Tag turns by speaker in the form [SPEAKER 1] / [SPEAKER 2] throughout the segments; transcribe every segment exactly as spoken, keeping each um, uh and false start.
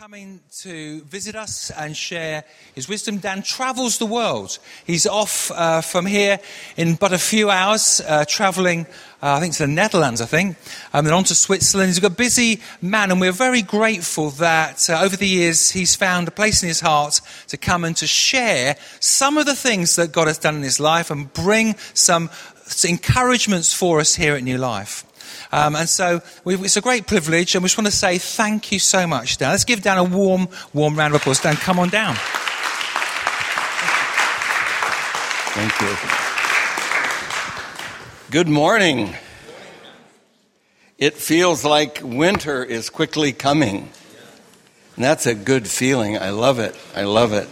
[SPEAKER 1] coming to visit us and share his wisdom. Dan travels the world. He's off uh, from here in but a few hours, uh, travelling, uh, I think to the Netherlands, I think, and then on to Switzerland. He's a busy man, and we're very grateful that uh, over the years he's found a place in his heart to come and to share some of the things that God has done in his life and bring some encouragements for us here at New Life. Um, and so we, it's a great privilege, and we just want to say thank you so much, Dan. Let's give Dan a warm, warm round of applause. Dan, come on down.
[SPEAKER 2] Thank you. Good morning. It feels like winter is quickly coming. And that's a good feeling. I love it. I love it.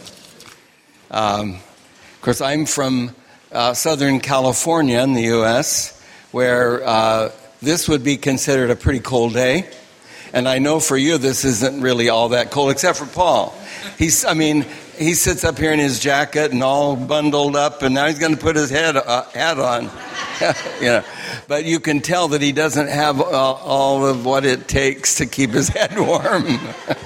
[SPEAKER 2] Um, of course, I'm from uh, Southern California in the U S, where Uh, this would be considered a pretty cold day. And I know for you this isn't really all that cold, except for Paul. He's, I mean, he sits up here in his jacket and all bundled up, and now he's going to put his head uh, hat on. you know, but you can tell that he doesn't have uh, all of what it takes to keep his head warm.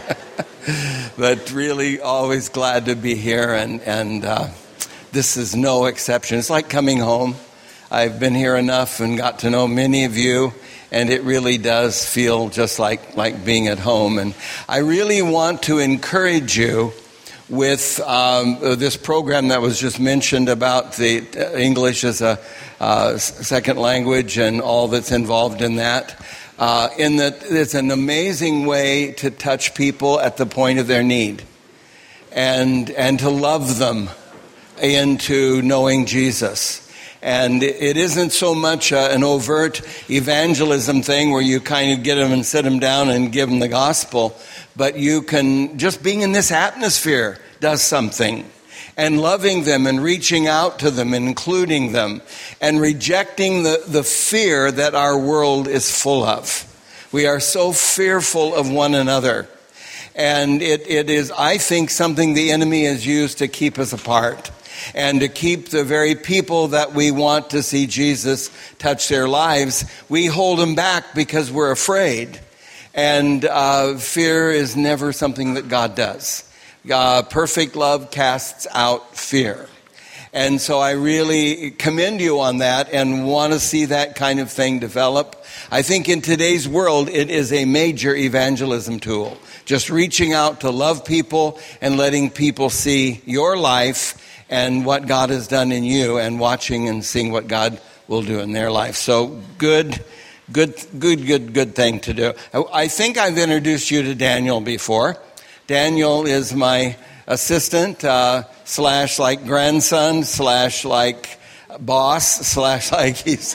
[SPEAKER 2] But really always glad to be here, and, and uh, this is no exception. It's like coming home. I've been here enough and got to know many of you, and it really does feel just like, like being at home. And I really want to encourage you with um, this program that was just mentioned about the English as a uh, second language and all that's involved in that, uh, in that it's an amazing way to touch people at the point of their need and, and to love them into knowing Jesus. And it isn't so much uh, an overt evangelism thing where you kind of get them and sit them down and give them the gospel, but you can, just being in this atmosphere does something. And loving them and reaching out to them and including them and rejecting the, the fear that our world is full of. We are so fearful of one another. And it, it is, I think, something the enemy has used to keep us apart. And to keep the very people that we want to see Jesus touch their lives, we hold them back because we're afraid. And uh, fear is never something that God does. Uh, perfect love casts out fear. And so I really commend you on that and want to see that kind of thing develop. I think in today's world, it is a major evangelism tool. Just reaching out to love people and letting people see your life and what God has done in you, and watching and seeing what God will do in their life. So good, good, good, good, good thing to do. I think I've introduced you to Daniel before. Daniel is my assistant, uh, slash like grandson, slash like boss, slash like he's...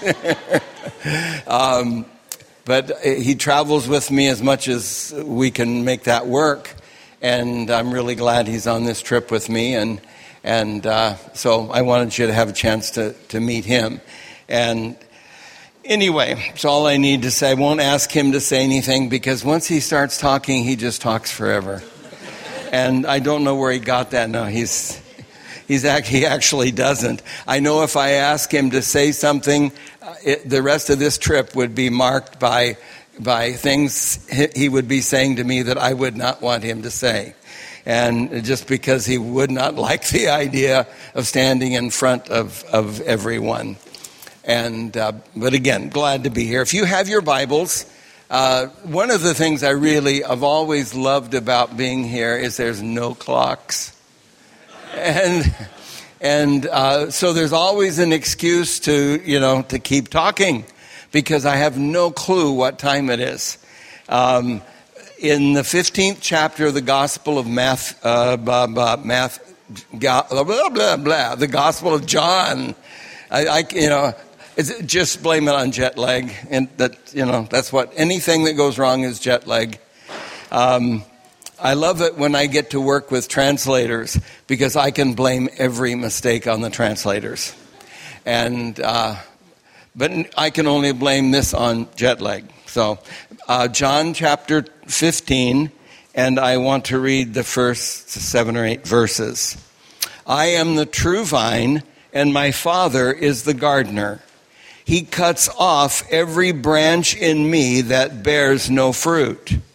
[SPEAKER 2] um, but he travels with me as much as we can make that work. And I'm really glad he's on this trip with me, and And uh, so I wanted you to have a chance to, to meet him. And anyway, that's all I need to say. I won't ask him to say anything, because once he starts talking, he just talks forever. And I don't know where he got that. No, he's he's act, he actually doesn't. I know if I ask him to say something, uh, it, the rest of this trip would be marked by by things he would be saying to me that I would not want him to say. And just because he would not like the idea of standing in front of, of everyone. And uh, but again, glad to be here. If you have your Bibles, uh, one of the things I really have always loved about being here is there's no clocks. And and uh, so there's always an excuse to, you know, to keep talking, because I have no clue what time it is. Um In the fifteenth chapter of the Gospel of Math, uh, blah, blah, Math, blah, blah, blah, blah, the Gospel of John, I, I, you know, it's, just blame it on jet lag, and that, you know, that's what, anything that goes wrong is jet lag. Um, I love it when I get to work with translators, because I can blame every mistake on the translators, and uh, but I can only blame this on jet lag. So, uh, John chapter fifteen, and I want to read the first seven or eight verses. I am the true vine, and my Father is the gardener. He cuts off every branch in me that bears no fruit,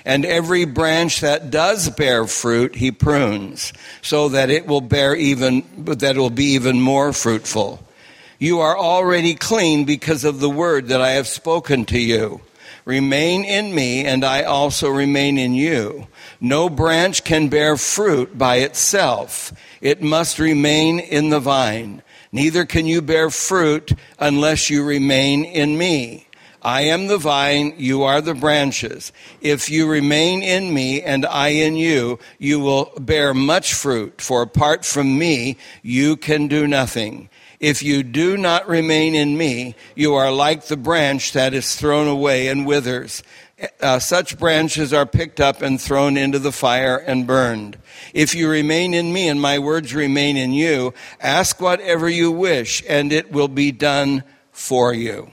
[SPEAKER 2] And every branch that does bear fruit, he prunes, so that it will bear even, that it will be even more fruitful. You are already clean because of the word that I have spoken to you. Remain in me, and I also remain in you. No branch can bear fruit by itself. It must remain in the vine. Neither can you bear fruit unless you remain in me. I am the vine, you are the branches. If you remain in me and I in you, you will bear much fruit, for apart from me, you can do nothing. If you do not remain in me, you are like the branch that is thrown away and withers. Uh, such branches are picked up and thrown into the fire and burned. If you remain in me and my words remain in you, ask whatever you wish, and it will be done for you.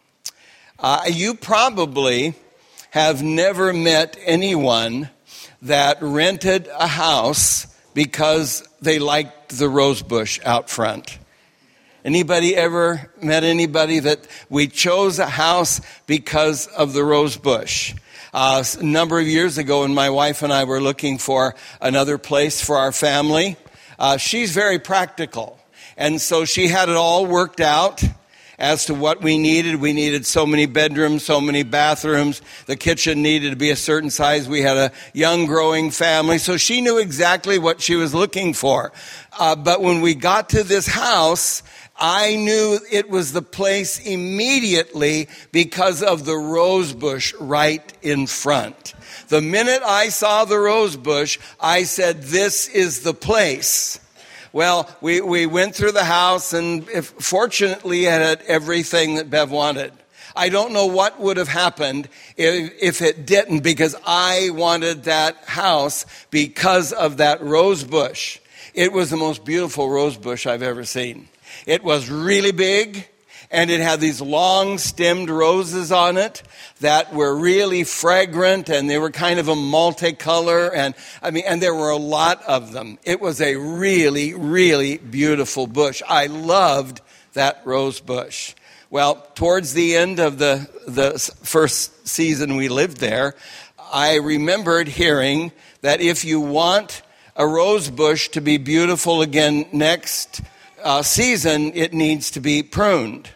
[SPEAKER 2] Uh, you probably have never met anyone that rented a house because they liked the rose bush out front. Anybody ever met anybody that we chose a house because of the rose bush? Uh, a number of years ago when my wife and I were looking for another place for our family, uh, she's very practical. And so she had it all worked out as to what we needed. We needed so many bedrooms, so many bathrooms. The kitchen needed to be a certain size. We had a young growing family. So she knew exactly what she was looking for. Uh, but when we got to this house, I knew it was the place immediately because of the rose bush right in front. The minute I saw the rose bush, I said, this is the place. Well, we, we went through the house, and if, fortunately it had everything that Bev wanted. I don't know what would have happened if, if it didn't, because I wanted that house because of that rose bush. It was the most beautiful rose bush I've ever seen. It was really big, and it had these long-stemmed roses on it that were really fragrant, and they were kind of a multicolor, and I mean, and there were a lot of them. It was a really, really beautiful bush. I loved that rose bush. Well, towards the end of the, the first season we lived there, I remembered hearing that if you want a rose bush to be beautiful again next uh, season, it needs to be pruned.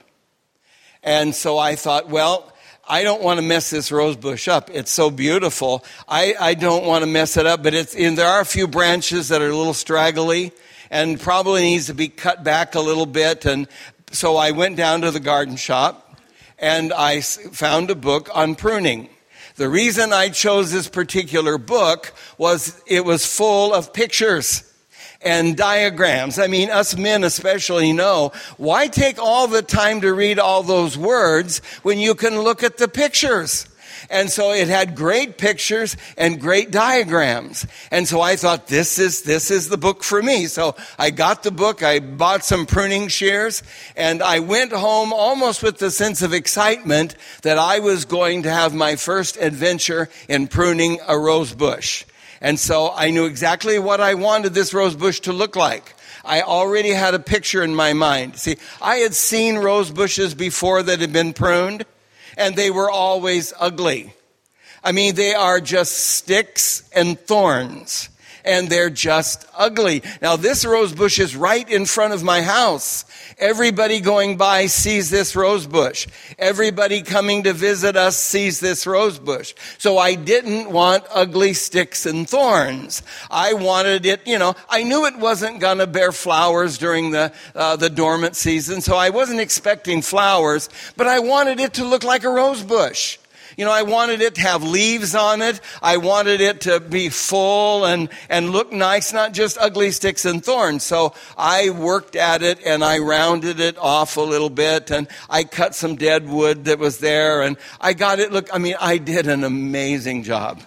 [SPEAKER 2] And so I thought, well, I don't want to mess this rose bush up. It's so beautiful. I, I don't want to mess it up, but it's, and there are a few branches that are a little straggly and probably needs to be cut back a little bit. And so I went down to the garden shop and I found a book on pruning. The reason I chose this particular book was it was full of pictures and diagrams. I mean, us men especially know, why take all the time to read all those words when you can look at the pictures? And so it had great pictures and great diagrams. And so I thought, this is this is the book for me. So I got the book, I bought some pruning shears, and I went home almost with the sense of excitement that I was going to have my first adventure in pruning a rose bush. And so I knew exactly what I wanted this rose bush to look like. I already had a picture in my mind. See, I had seen rose bushes before that had been pruned, and they were always ugly. I mean, they are just sticks and thorns, and they're just ugly. Now, this rose bush is right in front of my house. Everybody going by sees this rose bush. Everybody coming to visit us sees this rose bush. So I didn't want ugly sticks and thorns. I wanted it, you know, I knew it wasn't going to bear flowers during the uh, the dormant season, so I wasn't expecting flowers, but I wanted it to look like a rose bush. You know, I wanted it to have leaves on it. I wanted it to be full and, and look nice, not just ugly sticks and thorns. So I worked at it and I rounded it off a little bit and I cut some dead wood that was there and I got it look, I mean, I did an amazing job.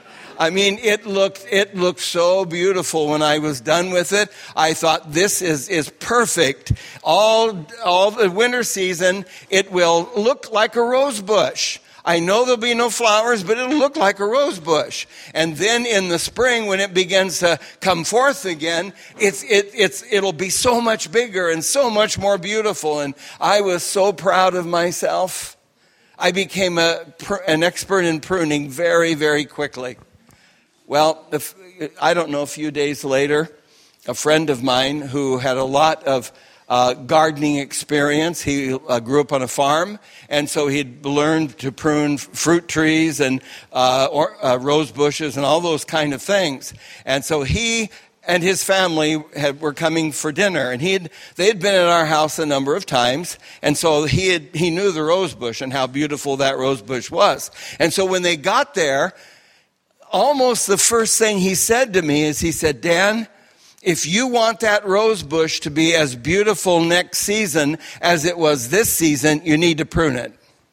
[SPEAKER 2] I mean, it looked, it looked so beautiful when I was done with it. I thought this is, is perfect. All, all the winter season, it will look like a rose bush. I know there'll be no flowers, but it'll look like a rose bush. And then in the spring, when it begins to come forth again, it's, it, it's, it'll be so much bigger and so much more beautiful. And I was so proud of myself. I became a, an expert in pruning very, very quickly. Well, if, I don't know, a few days later, a friend of mine who had a lot of uh, gardening experience, he uh, grew up on a farm, and so he'd learned to prune fruit trees and uh, or, uh, rose bushes and all those kind of things. And so he and his family had, were coming for dinner, and he had, they had been at our house a number of times, and so he had, he knew the rose bush and how beautiful that rose bush was. And so when they got there, almost the first thing he said to me is, he said, "Dan, if you want that rose bush to be as beautiful next season as it was this season, you need to prune it."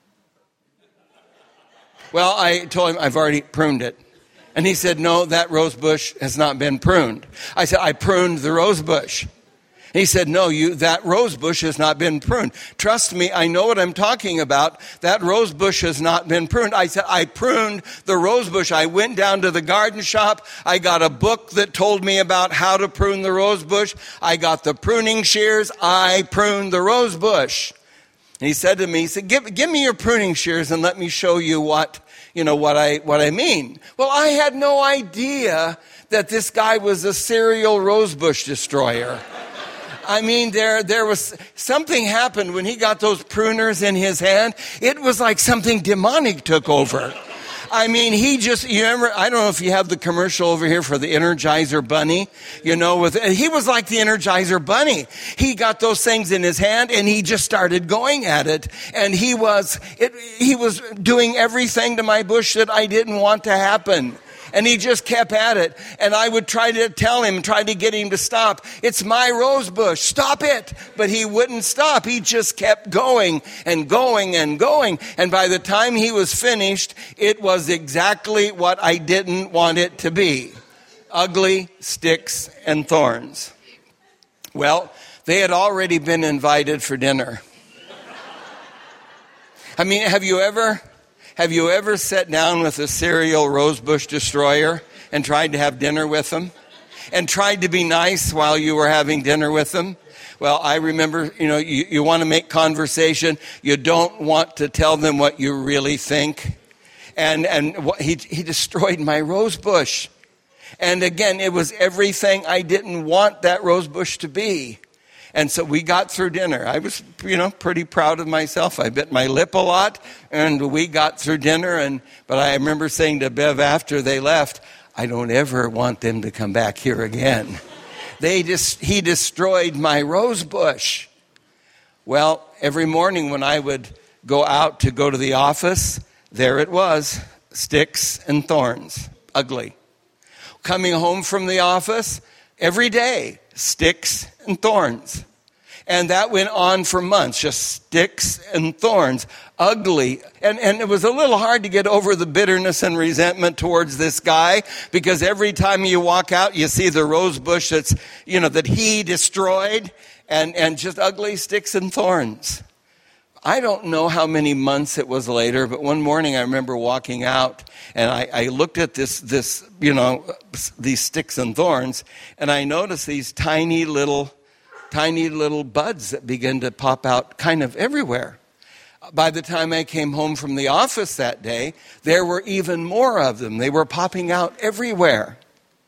[SPEAKER 2] Well, I told him, "I've already pruned it." And he said, "No, that rose bush has not been pruned." I said, "I pruned the rose bush." And he said, "No, you, that rose bush has not been pruned. Trust me, I know what I'm talking about. That rose bush has not been pruned." I said, "I pruned the rose bush. I went down to the garden shop. I got a book that told me about how to prune the rose bush. I got the pruning shears. I pruned the rose bush." And he said to me, he said, give, give me your pruning shears and let me show you what, you know, what I, what I mean. Well, I had no idea that this guy was a serial rosebush destroyer. I mean, there, there was something happened when he got those pruners in his hand. It was like something demonic took over. I mean, he just, you remember, I don't know if you have the commercial over here for the Energizer Bunny, you know, with, he was like the Energizer Bunny. He got those things in his hand and he just started going at it. And he was, it, he was doing everything to my bush that I didn't want to happen. And he just kept at it. And I would try to tell him, try to get him to stop. "It's my rose bush. Stop it." But he wouldn't stop. He just kept going and going and going. And by the time he was finished, it was exactly what I didn't want it to be. Ugly sticks and thorns. Well, they had already been invited for dinner. I mean, have you ever... Have you ever sat down with a serial rosebush destroyer and tried to have dinner with them? And tried to be nice while you were having dinner with them? Well, I remember, you know, you, you want to make conversation. You don't want to tell them what you really think. And and what, he he destroyed my rosebush. And again, it was everything I didn't want that rosebush to be. And so we got through dinner. I was, you know, pretty proud of myself. I bit my lip a lot, and we got through dinner. And but I remember saying to Bev after they left, "I don't ever want them to come back here again." They just he destroyed my rose bush. Well, every morning when I would go out to go to the office, there it was, sticks and thorns, ugly. Coming home from the office, every day, sticks and thorns. And that went on for months, just sticks and thorns, ugly. And, and it was a little hard to get over the bitterness and resentment towards this guy, because every time you walk out, you see the rose bush that's, you know, that he destroyed, and, and just ugly sticks and thorns. I don't know how many months it was later, but one morning I remember walking out, and I, I looked at this, this, you know, these sticks and thorns, and I noticed these tiny little, tiny little buds that began to pop out kind of everywhere. By the time I came home from the office that day, there were even more of them. They were popping out everywhere.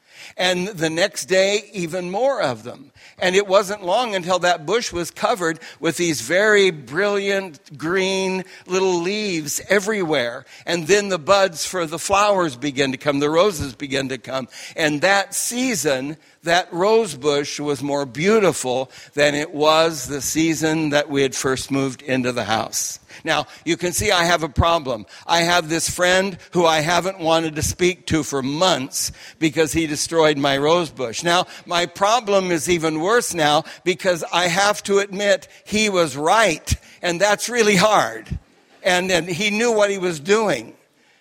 [SPEAKER 2] And the next day, even more of them. And it wasn't long until that bush was covered with these very brilliant green little leaves everywhere. And then the buds for the flowers began to come, the roses began to come. And that season, that rose bush was more beautiful than it was the season that we had first moved into the house. Now, you can see I have a problem. I have this friend who I haven't wanted to speak to for months because he destroyed my rose bush. Now, my problem is even worse now because I have to admit he was right, and that's really hard. And, and he knew what he was doing.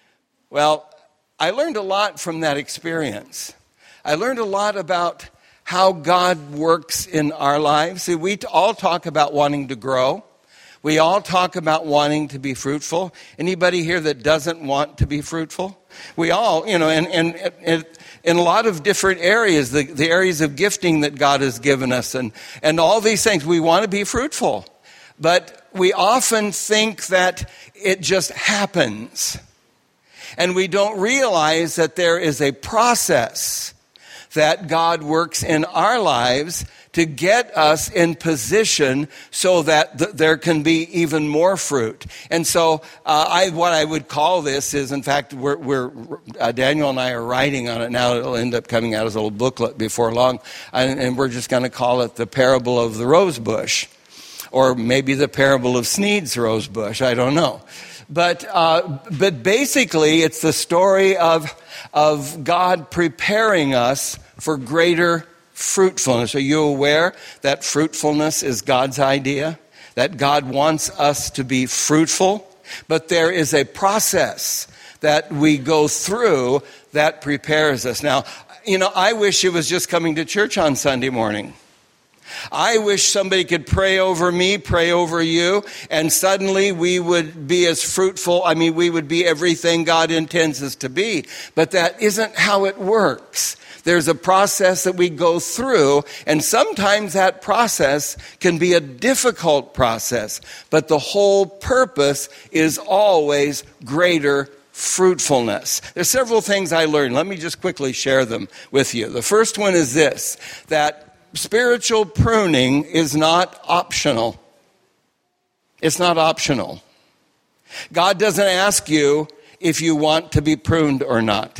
[SPEAKER 2] Well, I learned a lot from that experience. I learned a lot about how God works in our lives. See, we all talk about wanting to grow. We all talk about wanting to be fruitful. Anybody here that doesn't want to be fruitful? We all, you know, and, and, and in a lot of different areas, the, the areas of gifting that God has given us and, and all these things, we want to be fruitful. But we often think that it just happens. And we don't realize that there is a process that God works in our lives to get us in position so that th- there can be even more fruit. And so uh, I, what I would call this is, in fact, we're, we're uh, Daniel and I are writing on it now. It'll end up coming out as a little booklet before long. And, and we're just going to call it the parable of the rose bush. Or maybe the parable of Sneed's rose bush. I don't know. But uh, but basically, it's the story of of God preparing us for greater fruitfulness. Are you aware that fruitfulness is God's idea? That God wants us to be fruitful? But there is a process that we go through that prepares us. Now, you know, I wish it was just coming to church on Sunday morning. I wish somebody could pray over me, pray over you, and suddenly we would be as fruitful. I mean, we would be everything God intends us to be. But that isn't how it works. There's a process that we go through, and sometimes that process can be a difficult process. But the whole purpose is always greater fruitfulness. There's several things I learned. Let me just quickly share them with you. The first one is this, that spiritual pruning is not optional. It's not optional. God doesn't ask you if you want to be pruned or not.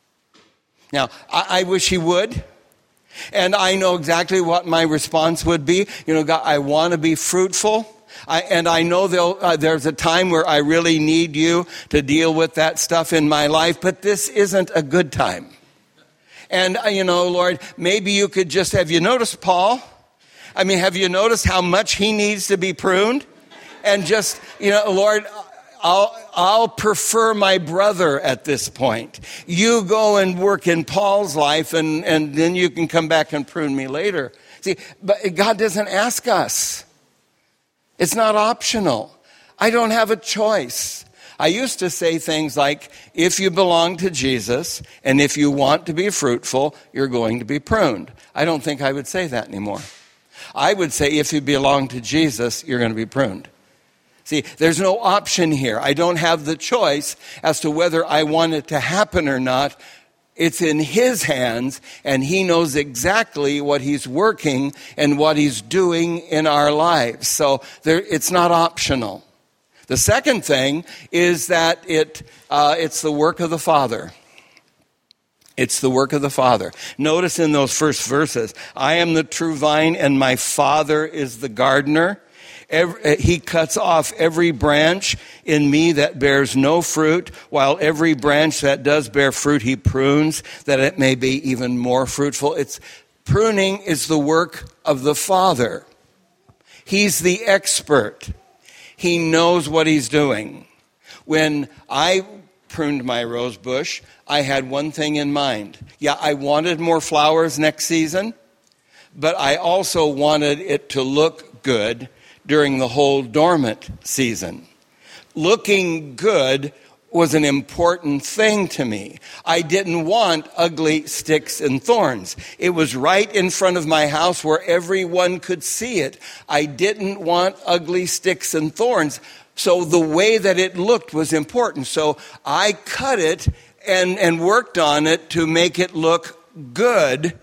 [SPEAKER 2] Now, I, I wish he would. And I know exactly what my response would be. You know, God, I want to be fruitful. I, and I know uh, there's a time where I really need you to deal with that stuff in my life. But this isn't a good time. And, you know, Lord, maybe you could just, have you noticed Paul? I mean, have you noticed how much he needs to be pruned? And just, you know, Lord, I'll, I'll prefer my brother at this point. You go and work in Paul's life, and, and then you can come back and prune me later. See, but God doesn't ask us. It's not optional. I don't have a choice. I used to say things like, if you belong to Jesus and if you want to be fruitful, you're going to be pruned. I don't think I would say that anymore. I would say, if you belong to Jesus, you're going to be pruned. See, there's no option here. I don't have the choice as to whether I want it to happen or not. It's in his hands, and he knows exactly what he's working and what he's doing in our lives. So there, it's not optional. The second thing is that it uh, it's the work of the Father. It's the work of the Father. Notice in those first verses, I am the true vine and my Father is the gardener. Every, he cuts off every branch in me that bears no fruit, while every branch that does bear fruit he prunes, that it may be even more fruitful. It's pruning is the work of the Father. He's the expert. He knows what he's doing. When I pruned my rose bush, I had one thing in mind. Yeah, I wanted more flowers next season, but I also wanted it to look good during the whole dormant season. Looking good was an important thing to me. I didn't want ugly sticks and thorns. It was right in front of my house where everyone could see it. I didn't want ugly sticks and thorns. So the way that it looked was important. So I cut it and, and worked on it to make it look good.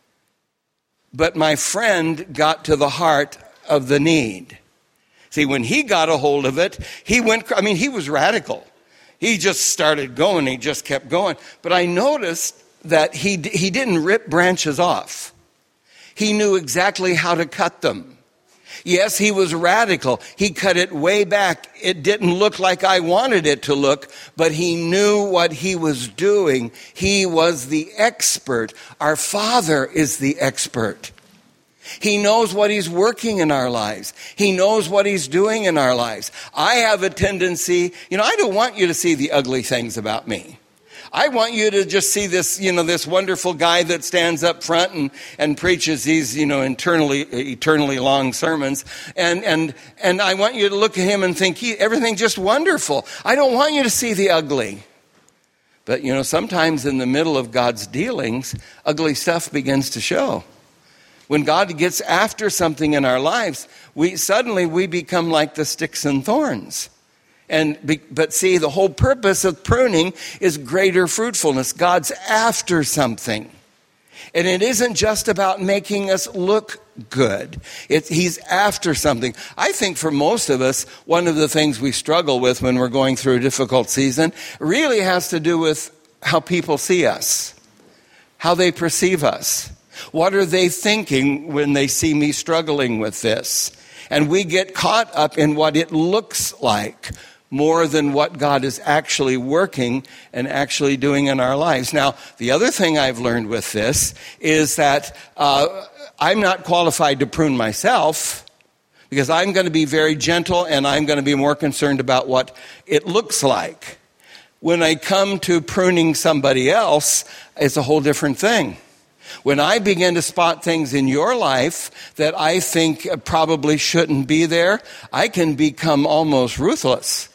[SPEAKER 2] But my friend got to the heart of the need. See, when he got a hold of it, he went, I mean, he was radical. He just started going. He just kept going. But I noticed that he he didn't rip branches off. He knew exactly how to cut them. Yes, he was radical. He cut it way back. It didn't look like I wanted it to look, but he knew what he was doing. He was the expert. Our Father is the expert. He knows what he's working in our lives. He knows what he's doing in our lives. I have a tendency, you know, I don't want you to see the ugly things about me. I want you to just see this, you know, this wonderful guy that stands up front and, and preaches these, you know, internally, eternally long sermons. And, and, and I want you to look at him and think he, everything's just wonderful. I don't want you to see the ugly. But, you know, sometimes in the middle of God's dealings, ugly stuff begins to show. When God gets after something in our lives, we suddenly we become like the sticks and thorns. And be, but see, the whole purpose of pruning is greater fruitfulness. God's after something. And it isn't just about making us look good. It, he's after something. I think for most of us, one of the things we struggle with when we're going through a difficult season really has to do with how people see us, how they perceive us. What are they thinking when they see me struggling with this? And we get caught up in what it looks like more than what God is actually working and actually doing in our lives. Now, the other thing I've learned with this is that uh, I'm not qualified to prune myself, because I'm going to be very gentle and I'm going to be more concerned about what it looks like. When I come to pruning somebody else, it's a whole different thing. When I begin to spot things in your life that I think probably shouldn't be there, I can become almost ruthless.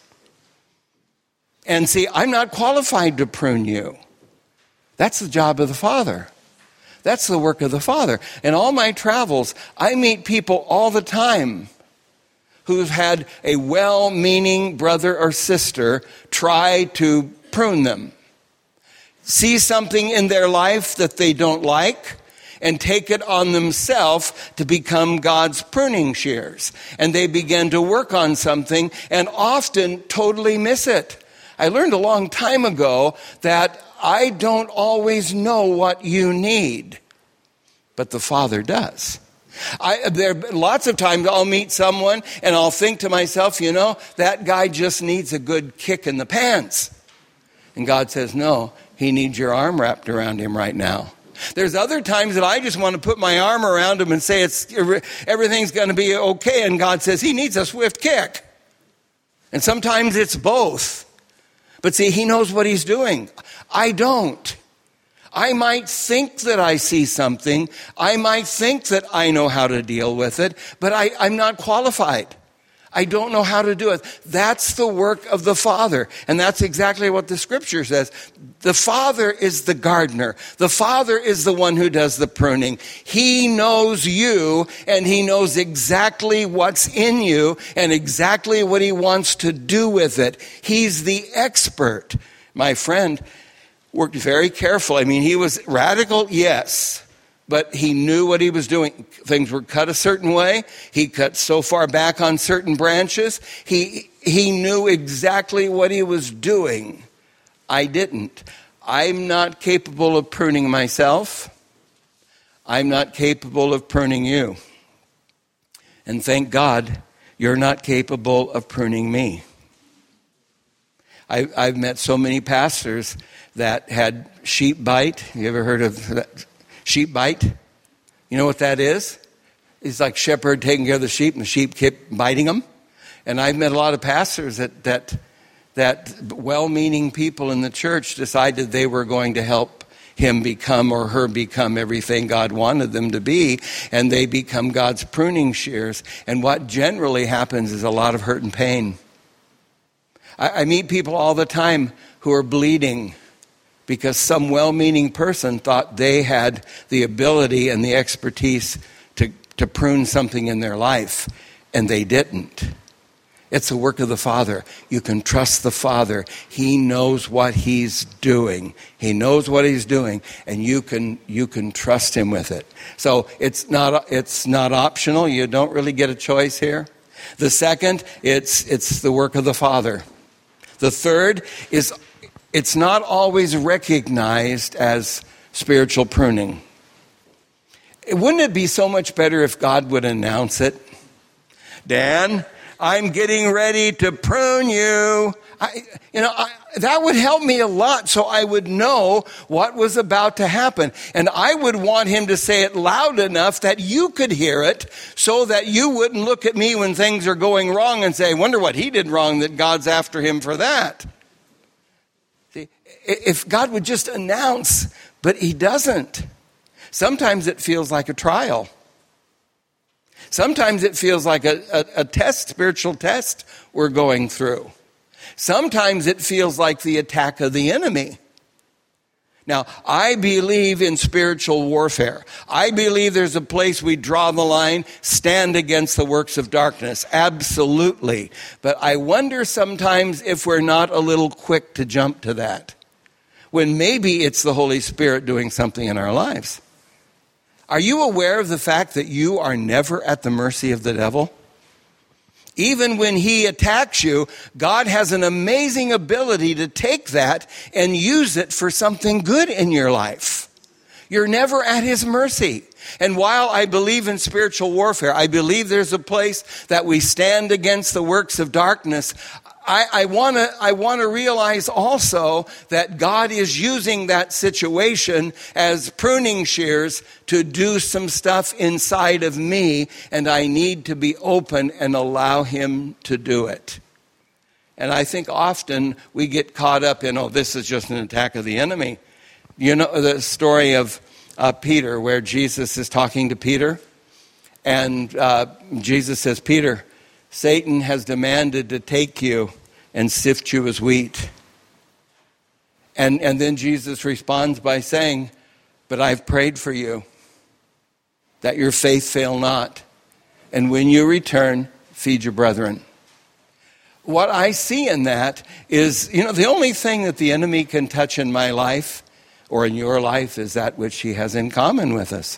[SPEAKER 2] And see, I'm not qualified to prune you. That's the job of the Father. That's the work of the Father. In all my travels, I meet people all the time who've had a well-meaning brother or sister try to prune them. See something in their life that they don't like and take it on themselves to become God's pruning shears. And they begin to work on something and often totally miss it. I learned a long time ago that I don't always know what you need, but the Father does. I, there lots of times I'll meet someone and I'll think to myself, you know, that guy just needs a good kick in the pants. And God says, no, he needs your arm wrapped around him right now. There's other times that I just want to put my arm around him and say it's everything's going to be okay. And God says he needs a swift kick. And sometimes it's both. But see, he knows what he's doing. I don't. I might think that I see something. I might think that I know how to deal with it, but I, I'm not qualified. I don't know how to do it. That's the work of the Father. And that's exactly what the Scripture says. The Father is the gardener. The Father is the one who does the pruning. He knows you, and he knows exactly what's in you and exactly what he wants to do with it. He's the expert. My friend worked very careful. I mean, he was radical, yes. But he knew what he was doing. Things were cut a certain way. He cut so far back on certain branches. He he knew exactly what he was doing. I didn't. I'm not capable of pruning myself. I'm not capable of pruning you. And thank God you're not capable of pruning me. I, I've met so many pastors that had sheep bite. You ever heard of that? Sheep bite? You know what that is? It's like shepherd taking care of the sheep and the sheep kept biting them. And I've met a lot of pastors that that that well-meaning people in the church decided they were going to help him become or her become everything God wanted them to be, and they become God's pruning shears. And what generally happens is a lot of hurt and pain. I, I meet people all the time who are bleeding because some well-meaning person thought they had the ability and the expertise to, to prune something in their life, and they didn't. It's the work of the Father. You can trust the Father. He knows what he's doing. He knows what he's doing, and you can you can trust him with it. So it's not it's not optional. You don't really get a choice here. The second, it's it's the work of the Father. The third is it's not always recognized as spiritual pruning. Wouldn't it be so much better if God would announce it? Dan, I'm getting ready to prune you. I, you know, I, that would help me a lot, so I would know what was about to happen. And I would want him to say it loud enough that you could hear it, so that you wouldn't look at me when things are going wrong and say, wonder what he did wrong that God's after him for that. See, if God would just announce, but he doesn't. Sometimes it feels like a trial. Sometimes it feels like a, a, a test, spiritual test we're going through. Sometimes it feels like the attack of the enemy. Now, I believe in spiritual warfare. I believe there's a place we draw the line, stand against the works of darkness. Absolutely. But I wonder sometimes if we're not a little quick to jump to that, when maybe it's the Holy Spirit doing something in our lives. Are you aware of the fact that you are never at the mercy of the devil? Even when he attacks you, God has an amazing ability to take that and use it for something good in your life. You're never at his mercy. And while I believe in spiritual warfare, I believe there's a place that we stand against the works of darkness. I, I want to I want to realize also that God is using that situation as pruning shears to do some stuff inside of me, and I need to be open and allow him to do it. And I think often we get caught up in, oh, this is just an attack of the enemy. You know the story of uh, Peter, where Jesus is talking to Peter, and uh, Jesus says, Peter, Satan has demanded to take you and sift you as wheat. And, and then Jesus responds by saying, but I've prayed for you, that your faith fail not. And when you return, feed your brethren. What I see in that is, you know, the only thing that the enemy can touch in my life or in your life is that which he has in common with us.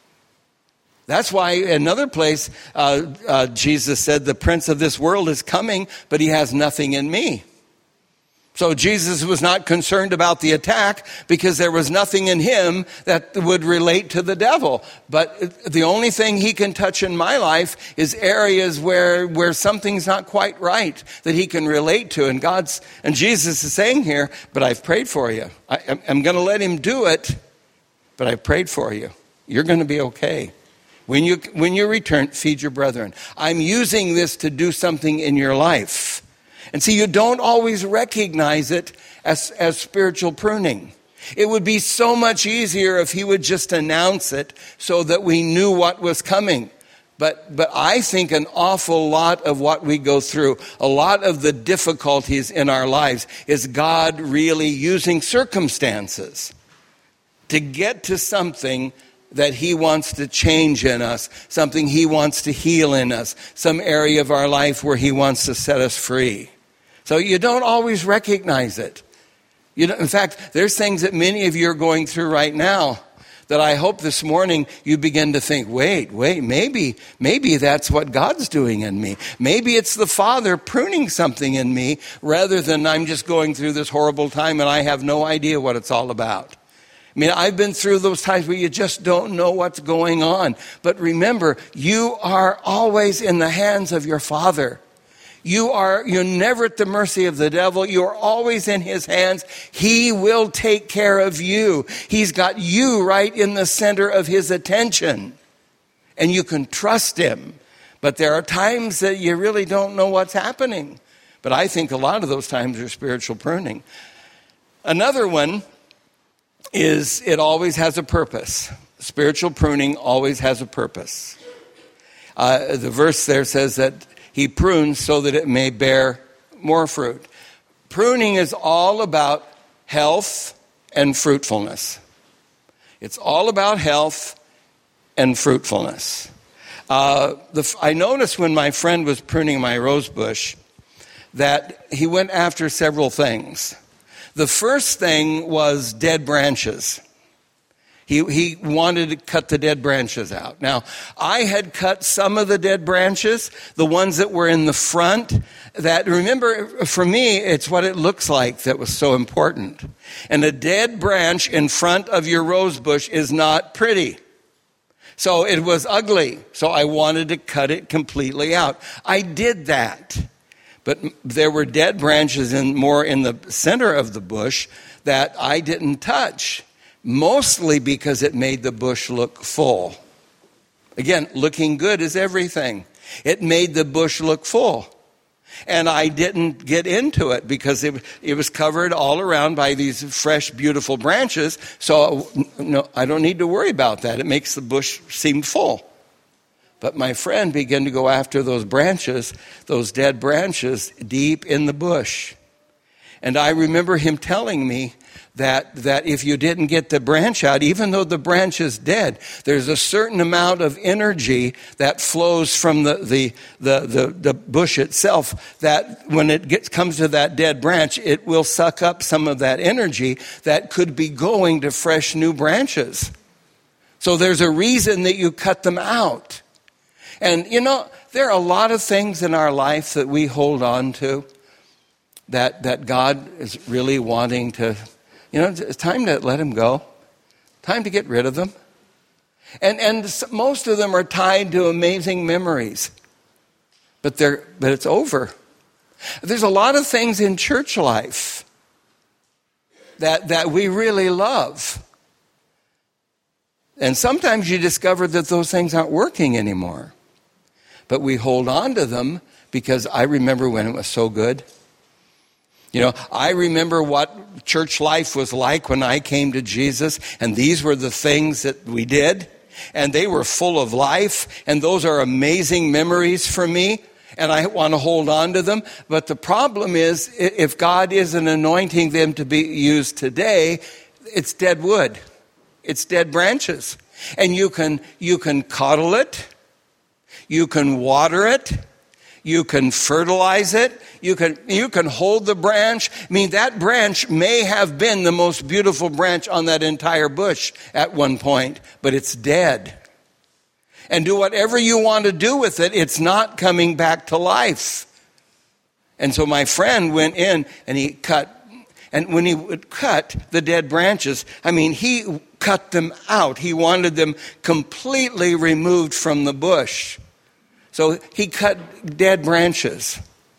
[SPEAKER 2] That's why another place uh, uh, Jesus said, the prince of this world is coming, but he has nothing in me. So Jesus was not concerned about the attack because there was nothing in him that would relate to the devil. But the only thing he can touch in my life is areas where, where something's not quite right that he can relate to. And God's and Jesus is saying here, but I've prayed for you. I, I'm going to let him do it, but I prayed for you. You're going to be okay. When you when you return, feed your brethren. I'm using this to do something in your life. And see, you don't always recognize it as, as spiritual pruning. It would be so much easier if he would just announce it so that we knew what was coming. But but I think an awful lot of what we go through, a lot of the difficulties in our lives, is God really using circumstances to get to something that he wants to change in us, something he wants to heal in us, some area of our life where he wants to set us free. So you don't always recognize it. You know, in fact, there's things that many of you are going through right now that I hope this morning you begin to think, wait, wait, maybe, maybe that's what God's doing in me. Maybe it's the Father pruning something in me rather than I'm just going through this horrible time and I have no idea what it's all about. I mean, I've been through those times where you just don't know what's going on. But remember, you are always in the hands of your Father. You are, you're never at the mercy of the devil. You're always in his hands. He will take care of you. He's got you right in the center of his attention. And you can trust him. But there are times that you really don't know what's happening. But I think a lot of those times are spiritual pruning. Another one is it always has a purpose. Spiritual pruning always has a purpose. Uh, the verse there says that he prunes so that it may bear more fruit. Pruning is all about health and fruitfulness. It's all about health and fruitfulness. Uh, the, I noticed when my friend was pruning my rose bush that he went after several things. The first thing was dead branches. He, he wanted to cut the dead branches out. Now, I had cut some of the dead branches, the ones that were in the front. That, remember, for me, it's what it looks like that was so important. And a dead branch in front of your rose bush is not pretty. So it was ugly. So I wanted to cut it completely out. I did that. But there were dead branches in more in the center of the bush that I didn't touch, mostly because it made the bush look full. Again, looking good is everything. It made the bush look full. And I didn't get into it because it, it was covered all around by these fresh, beautiful branches. So no, I don't need to worry about that. It makes the bush seem full. But my friend began to go after those branches, those dead branches, deep in the bush. And I remember him telling me, that, that if you didn't get the branch out, even though the branch is dead, there's a certain amount of energy that flows from the, the, the, the, the bush itself, that when it gets, comes to that dead branch, it will suck up some of that energy that could be going to fresh new branches. So there's a reason that you cut them out. And you know, there are a lot of things in our life that we hold on to that, that God is really wanting to, you know, it's time to let them go. Time to get rid of them. And and most of them are tied to amazing memories. But they're but it's over. There's a lot of things in church life that that we really love. And sometimes you discover that those things aren't working anymore. But we hold on to them because I remember when it was so good. You know, I remember what church life was like when I came to Jesus, and these were the things that we did, and they were full of life, and those are amazing memories for me, and I want to hold on to them. But the problem is, if God isn't anointing them to be used today, it's dead wood. It's dead branches. And you can you can coddle it, you can water it, you can fertilize it. You can you can hold the branch. I mean, that branch may have been the most beautiful branch on that entire bush at one point, but it's dead. And do whatever you want to do with it, it's not coming back to life. And so my friend went in and he cut. And when he would cut the dead branches, I mean, he cut them out. He wanted them completely removed from the bush. So he cut dead branches.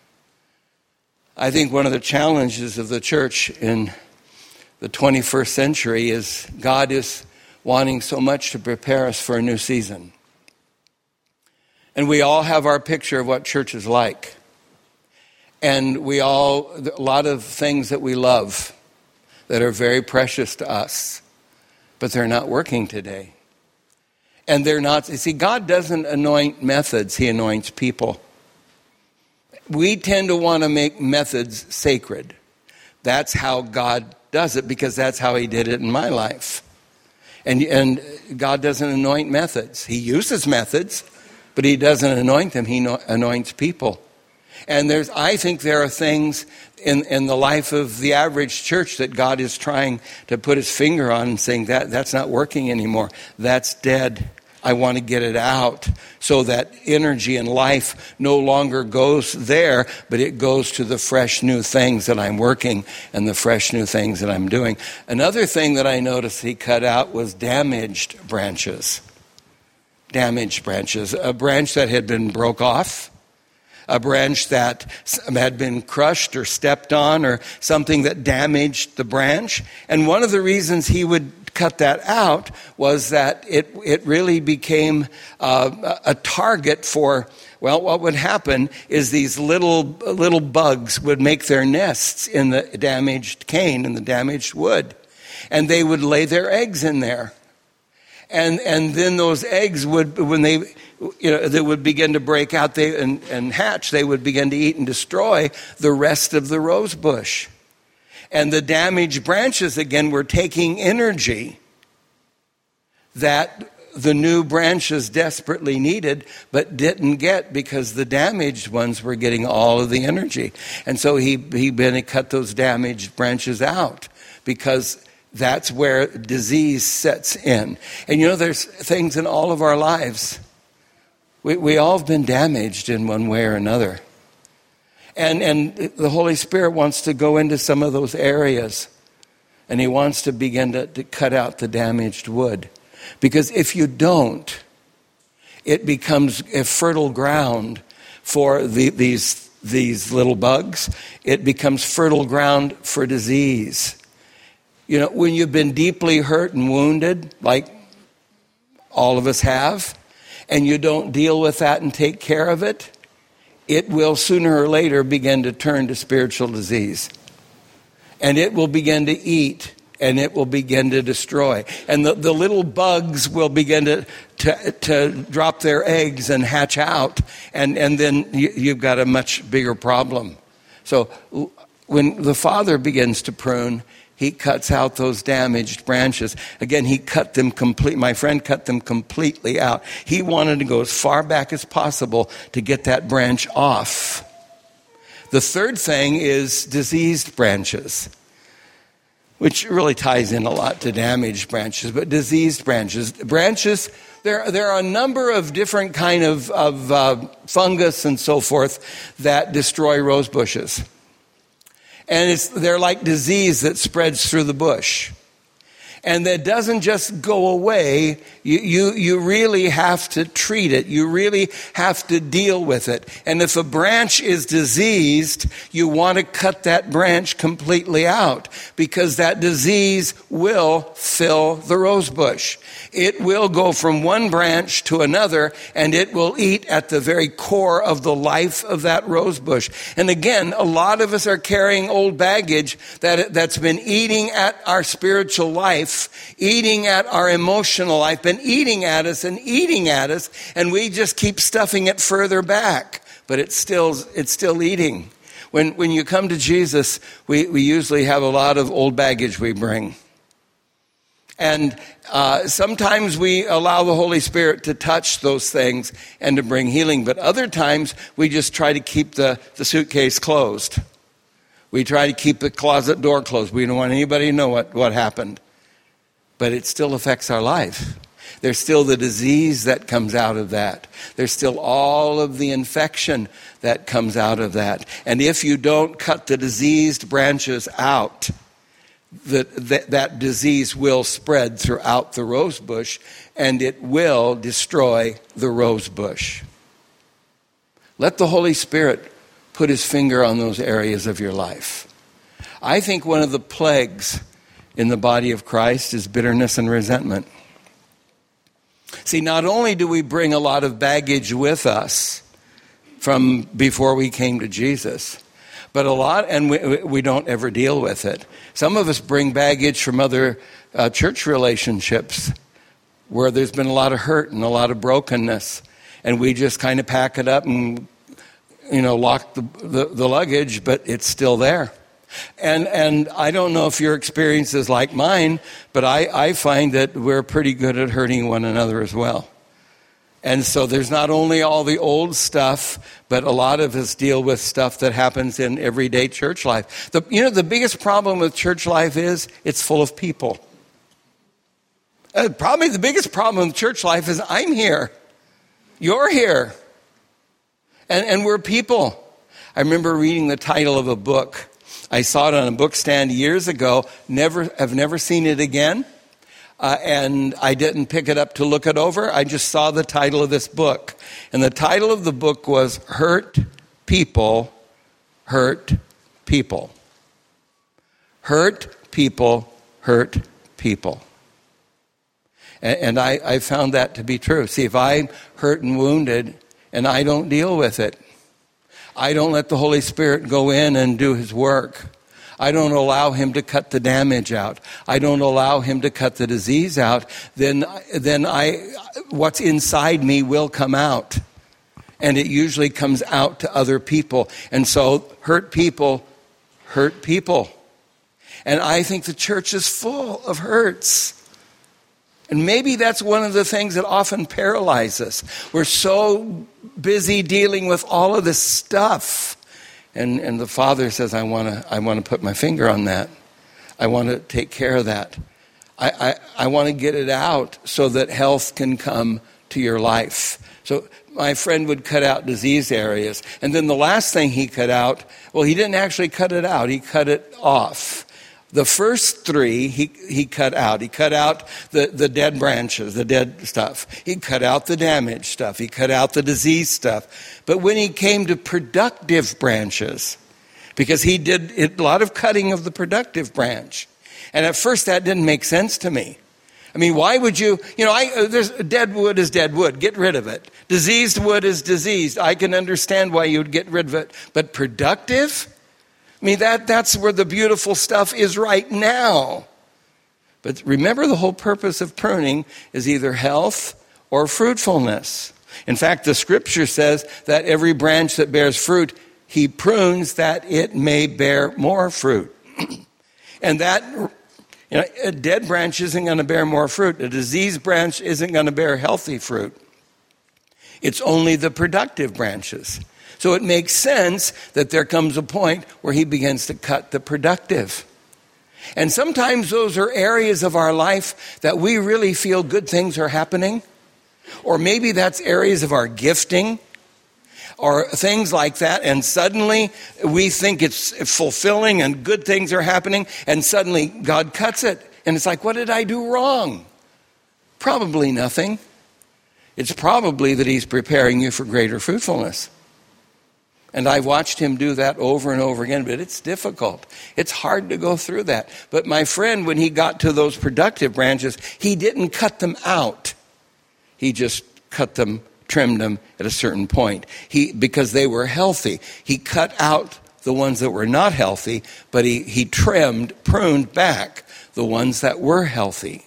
[SPEAKER 2] I think one of the challenges of the church in the twenty-first century is God is wanting so much to prepare us for a new season. And we all have our picture of what church is like. And we all, a lot of things that we love that are very precious to us, but they're not working today. And they're not, you see, God doesn't anoint methods, he anoints people. We tend to want to make methods sacred. That's how God does it, because that's how he did it in my life. And, and God doesn't anoint methods. He uses methods, but he doesn't anoint them. He anoints people. And there's, I think there are things in, in the life of the average church that God is trying to put his finger on and saying that that's not working anymore. That's dead. I want to get it out so that energy and life no longer goes there, but it goes to the fresh new things that I'm working and the fresh new things that I'm doing. Another thing that I noticed he cut out was damaged branches. Damaged branches. A branch that had been broke off. A branch that had been crushed or stepped on, or something that damaged the branch. And one of the reasons he would cut that out was that it it really became uh, a target for, well, what would happen is these little little bugs would make their nests in the damaged cane, in the damaged wood. And they would lay their eggs in there. And and then those eggs would, when they, you know, they would begin to break out they, and, and hatch, they would begin to eat and destroy the rest of the rose bush. And the damaged branches, again, were taking energy that the new branches desperately needed, but didn't get, because the damaged ones were getting all of the energy. And so he, he began to cut those damaged branches out, because that's where disease sets in. And you know, there's things in all of our lives. We, we all have been damaged in one way or another. And, and the Holy Spirit wants to go into some of those areas. And he wants to begin to, to cut out the damaged wood. Because if you don't, it becomes a fertile ground for the, these, these little bugs. It becomes fertile ground for disease. You know, when you've been deeply hurt and wounded, like all of us have, and you don't deal with that and take care of it, it will sooner or later begin to turn to spiritual disease. And it will begin to eat, and it will begin to destroy. And the, the little bugs will begin to, to, to drop their eggs and hatch out, and, and then you, you've got a much bigger problem. So when the Father begins to prune, he cuts out those damaged branches. Again, he cut them complete. My friend cut them completely out. He wanted to go as far back as possible to get that branch off. The third thing is diseased branches, which really ties in a lot to damaged branches, but diseased branches. Branches, there, there are a number of different kind of, of uh, fungus and so forth that destroy rose bushes. And it's, they're like disease that spreads through the bush. And that doesn't just go away. You, you, you really have to treat it. You really have to deal with it. And if a branch is diseased, you want to cut that branch completely out, because that disease will fill the rose bush. It will go from one branch to another, and it will eat at the very core of the life of that rose bush. And again, a lot of us are carrying old baggage that, that's been eating at our spiritual life, eating at our emotional life, been eating at us and eating at us, and we just keep stuffing it further back. But it's still, it's still eating. When, when you come to Jesus, we, we usually have a lot of old baggage we bring. And uh, sometimes we allow the Holy Spirit to touch those things and to bring healing. But other times we just try to keep the, the suitcase closed. We try to keep the closet door closed. We don't want anybody to know what, what happened. But it still affects our life. There's still the disease that comes out of that. There's still all of the infection that comes out of that. And if you don't cut the diseased branches out, That, that that disease will spread throughout the rose bush, and it will destroy the rose bush. Let the Holy Spirit put his finger on those areas of your life. I think one of the plagues in the body of Christ is bitterness and resentment. See, not only do we bring a lot of baggage with us from before we came to Jesus, but a lot, and we, we don't ever deal with it. Some of us bring baggage from other uh, church relationships where there's been a lot of hurt and a lot of brokenness, and we just kind of pack it up and, you know, lock the, the, the luggage, but it's still there. And and I don't know if your experience is like mine, but I, I find that we're pretty good at hurting one another as well. And so there's not only all the old stuff, but a lot of us deal with stuff that happens in everyday church life. The, you know, the biggest problem with church life is it's full of people. Uh, probably the biggest problem with church life is I'm here. You're here. And, and we're people. I remember reading the title of a book. I saw it on a book stand years ago. Never, I've never seen it again. Uh, and I didn't pick it up to look it over. I just saw the title of this book. And the title of the book was Hurt People, Hurt People. Hurt People, Hurt People. And, and I, I found that to be true. See, if I'm hurt and wounded and I don't deal with it, I don't let the Holy Spirit go in and do his work, I don't allow him to cut the damage out, I don't allow him to cut the disease out, then then I what's inside me will come out. And it usually comes out to other people. And so hurt people hurt people. And I think the church is full of hurts. And maybe that's one of the things that often paralyzes us. We're so busy dealing with all of this stuff. And and the Father says, I want to I want to put my finger on that. I want to take care of that. I, I, I want to get it out so that health can come to your life. So my friend would cut out disease areas. And then the last thing he cut out, well, he didn't actually cut it out. He cut it off. The first three he, he cut out. He cut out the, the dead branches, the dead stuff. He cut out the damaged stuff. He cut out the disease stuff. But when he came to productive branches, because he did a lot of cutting of the productive branch. And at first that didn't make sense to me. I mean, why would you, you know, I, there's, dead wood is dead wood. Get rid of it. Diseased wood is diseased. I can understand why you'd get rid of it. But productive? I mean, that, that's where the beautiful stuff is right now. But remember, the whole purpose of pruning is either health or fruitfulness. In fact, the scripture says that every branch that bears fruit, he prunes that it may bear more fruit. And that, you know, a dead branch isn't going to bear more fruit. A diseased branch isn't going to bear healthy fruit. It's only the productive branches. So it makes sense that there comes a point where he begins to cut the productive. And sometimes those are areas of our life that we really feel good things are happening. Or maybe that's areas of our gifting or things like that. And suddenly we think it's fulfilling and good things are happening. And suddenly God cuts it. And it's like, what did I do wrong? Probably nothing. It's probably that he's preparing you for greater fruitfulness. And I've watched him do that over and over again, but it's difficult. It's hard to go through that. But my friend, when he got to those productive branches, he didn't cut them out. He just cut them, trimmed them at a certain point. He, because they were healthy. He cut out the ones that were not healthy, but he, he trimmed, pruned back the ones that were healthy.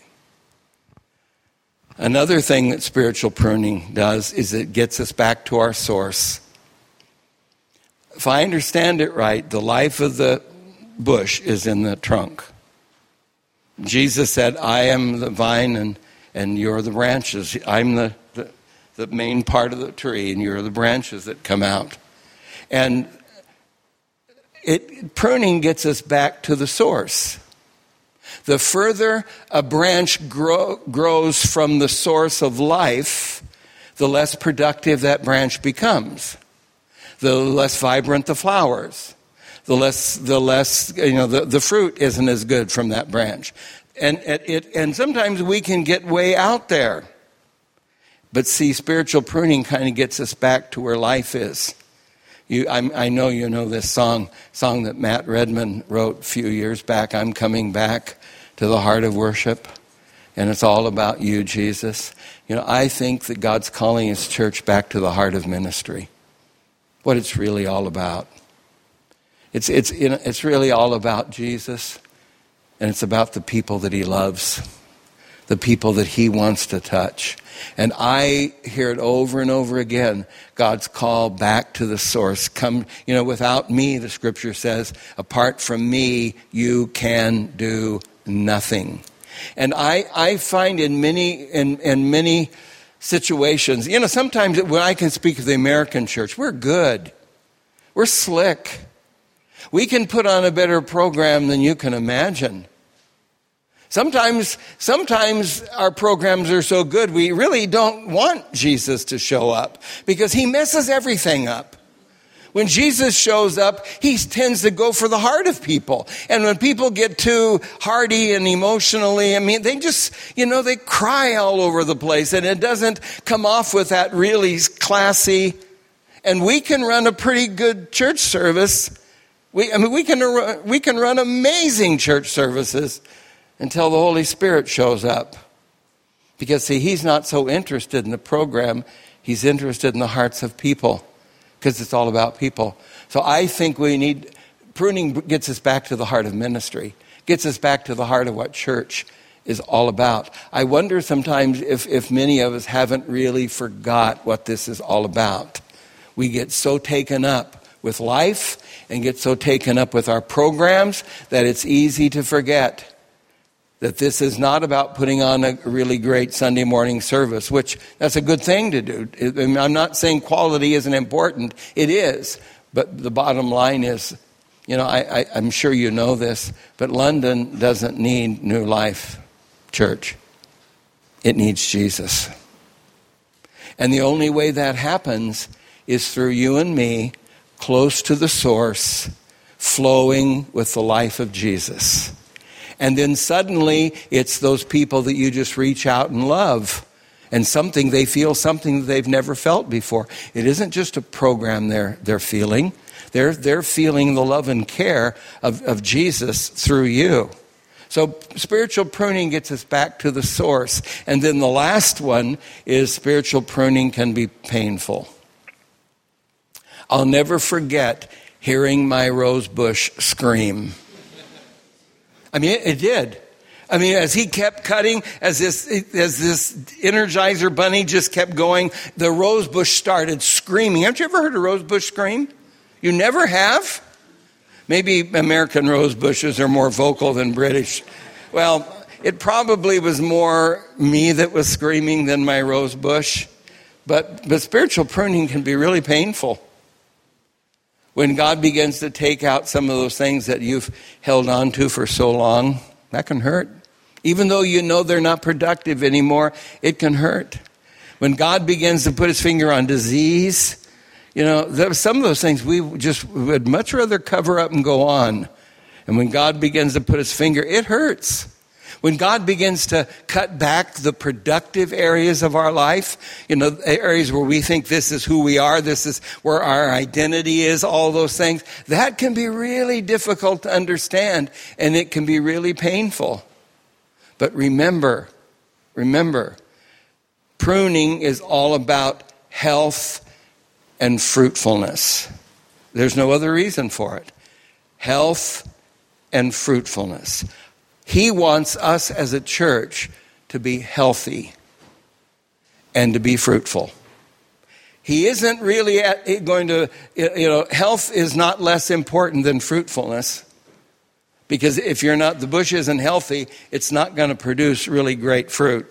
[SPEAKER 2] Another thing that spiritual pruning does is it gets us back to our source. If I understand it right, the life of the bush is in the trunk. Jesus said, I am the vine and, and you're the branches. I'm the, the, the main part of the tree and you're the branches that come out. And it pruning gets us back to the source. The further a branch grow, grows from the source of life, the less productive that branch becomes. The less vibrant the flowers. The less, the less, you know, the, the fruit isn't as good from that branch. And it, and sometimes we can get way out there. But see, spiritual pruning kind of gets us back to where life is. You, I'm, I know you know this song, song that Matt Redman wrote a few years back. I'm coming back to the heart of worship, and it's all about you, Jesus. You know, I think that God's calling his church back to the heart of ministry. What it's really all about. It's it's you know, it's really all about Jesus, and it's about the people that he loves, the people that he wants to touch. And I hear it over and over again, God's call back to the source. Come, you know, without me, the scripture says, apart from me, you can do nothing. And I, I find in many in, in many situations, you know, sometimes when I can speak of the American church, we're good. We're slick. We can put on a better program than you can imagine. Sometimes, sometimes our programs are so good, we really don't want Jesus to show up because he messes everything up. When Jesus shows up, he tends to go for the heart of people. And when people get too hearty and emotionally, I mean, they just, you know, they cry all over the place. And it doesn't come off with that really classy. And we can run a pretty good church service. We, I mean, we can, we can run amazing church services until the Holy Spirit shows up. Because, see, he's not so interested in the program. He's interested in the hearts of people. Because it's all about people. So I think we need, pruning gets us back to the heart of ministry. Gets us back to the heart of what church is all about. I wonder sometimes if, if many of us haven't really forgot what this is all about. We get so taken up with life and get so taken up with our programs that it's easy to forget that this is not about putting on a really great Sunday morning service, which that's a good thing to do. I'm not saying quality isn't important. It is. But the bottom line is, you know, I, I, I'm sure you know this, but London doesn't need New Life Church. It needs Jesus. And the only way that happens is through you and me, close to the source, flowing with the life of Jesus. And then suddenly, it's those people that you just reach out and love. And something, they feel something that they've never felt before. It isn't just a program they're, they're feeling. They're, they're feeling the love and care of, of Jesus through you. So spiritual pruning gets us back to the source. And then the last one is spiritual pruning can be painful. I'll never forget hearing my rose bush scream. I mean, it, it did. I mean, as he kept cutting, as this as this Energizer bunny just kept going, the rose bush started screaming. Haven't you ever heard a rose bush scream? You never have? Maybe American rose bushes are more vocal than British. Well, it probably was more me that was screaming than my rose bush. But, but spiritual pruning can be really painful. When God begins to take out some of those things that you've held on to for so long, that can hurt. Even though you know they're not productive anymore, it can hurt. When God begins to put his finger on disease, you know, there, some of those things we just would much rather cover up and go on. And when God begins to put his finger, it hurts. When God begins to cut back the productive areas of our life, you know, areas where we think this is who we are, this is where our identity is, all those things, that can be really difficult to understand, and it can be really painful. But remember, remember, pruning is all about health and fruitfulness. There's no other reason for it. Health and fruitfulness. He wants us as a church to be healthy and to be fruitful. He isn't really at, going to, you know, health is not less important than fruitfulness. Because if you're not, the bush isn't healthy, it's not going to produce really great fruit.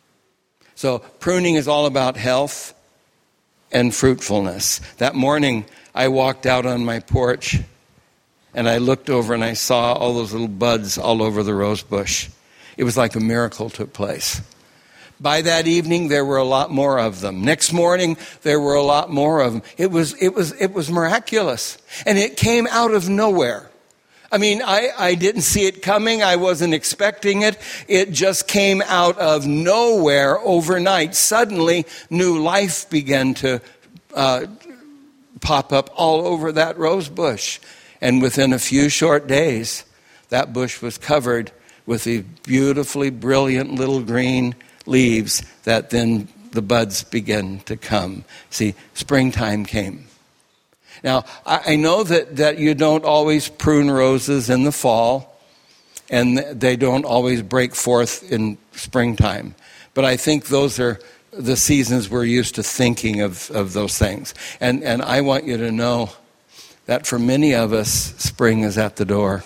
[SPEAKER 2] So pruning is all about health and fruitfulness. That morning, I walked out on my porch and I looked over and I saw all those little buds all over the rose bush. It was like a miracle took place. By that evening, there were a lot more of them. Next morning, there were a lot more of them. It was, it was, it was miraculous. And it came out of nowhere. I mean, I, I didn't see it coming. I wasn't expecting it. It just came out of nowhere overnight. Suddenly, new life began to uh, pop up all over that rose bush. And within a few short days, that bush was covered with the beautifully brilliant little green leaves that then the buds began to come. See, springtime came. Now, I know that, that you don't always prune roses in the fall, and they don't always break forth in springtime. But I think those are the seasons we're used to thinking of, of those things. And, and I want you to know that for many of us, spring is at the door.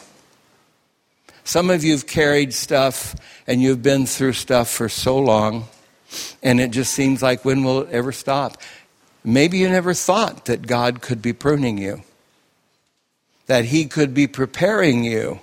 [SPEAKER 2] Some of you have carried stuff, and you've been through stuff for so long, and it just seems like, when will it ever stop? Maybe you never thought that God could be pruning you, that he could be preparing you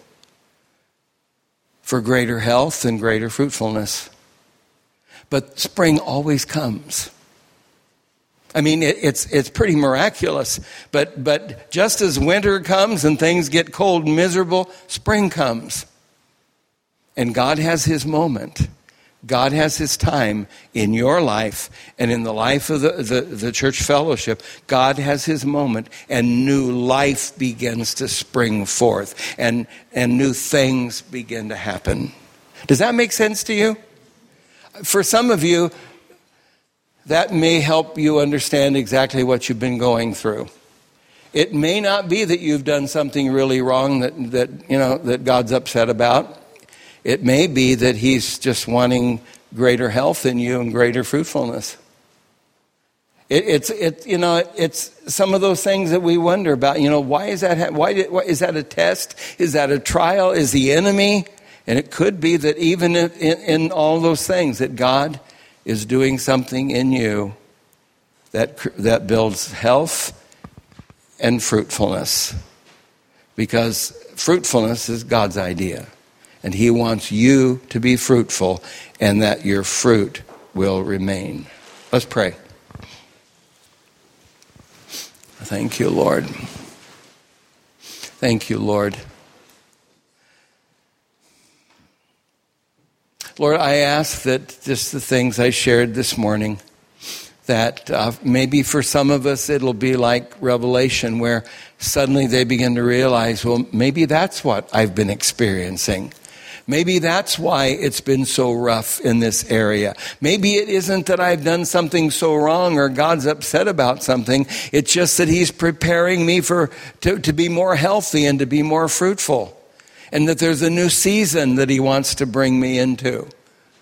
[SPEAKER 2] for greater health and greater fruitfulness. But spring always comes. I mean, it, it's it's pretty miraculous. But but just as winter comes and things get cold and miserable, spring comes. And God has his moment. God has his time in your life and in the life of the, the, the church fellowship. God has his moment, and new life begins to spring forth, and, and new things begin to happen. Does that make sense to you? For some of you, that may help you understand exactly what you've been going through. It may not be that you've done something really wrong that, that you know that God's upset about. It may be that he's just wanting greater health in you and greater fruitfulness. It, it's it you know it, it's some of those things that we wonder about. You know, why is that? Why, did, why is that a test? Is that a trial? Is the enemy? And it could be that even in, in, in all those things, that God is doing something in you that that builds health and fruitfulness, because fruitfulness is God's idea. And he wants you to be fruitful, and that your fruit will remain. Let's pray. Thank you, Lord. Thank you, Lord. Lord, I ask that just the things I shared this morning, that uh, maybe for some of us it'll be like Revelation, where suddenly they begin to realize, well, maybe that's what I've been experiencing. Maybe that's why it's been so rough in this area. Maybe it isn't that I've done something so wrong or God's upset about something. It's just that he's preparing me for to, to be more healthy and to be more fruitful. And that there's a new season that he wants to bring me into.